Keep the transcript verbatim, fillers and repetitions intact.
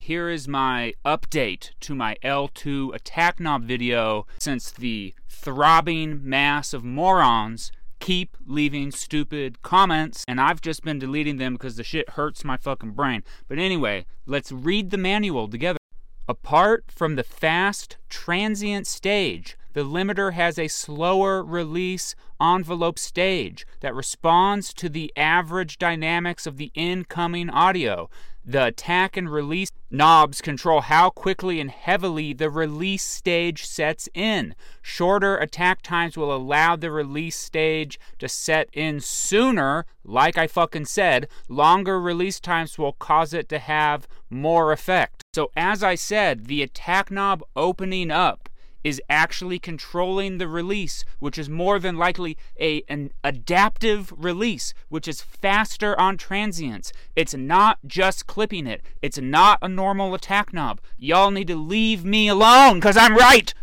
here is my update to my L two attack knob video, since the throbbing mass of morons keep leaving stupid comments, and I've just been deleting them because the shit hurts my fucking brain. But anyway, let's read the manual together. Apart from the fast transient stage, the limiter has a slower release envelope stage that responds to the average dynamics of the incoming audio. The attack and release knobs control how quickly and heavily the release stage sets in. Shorter attack times will allow the release stage to set in sooner, like I fucking said. Longer release times will cause it to have more effect. So as I said, the attack knob opening up is actually controlling the release, which is more than likely a, an adaptive release, which is faster on transients. It's not just clipping it. It's not a normal attack knob. Y'all need to leave me alone, because I'm right!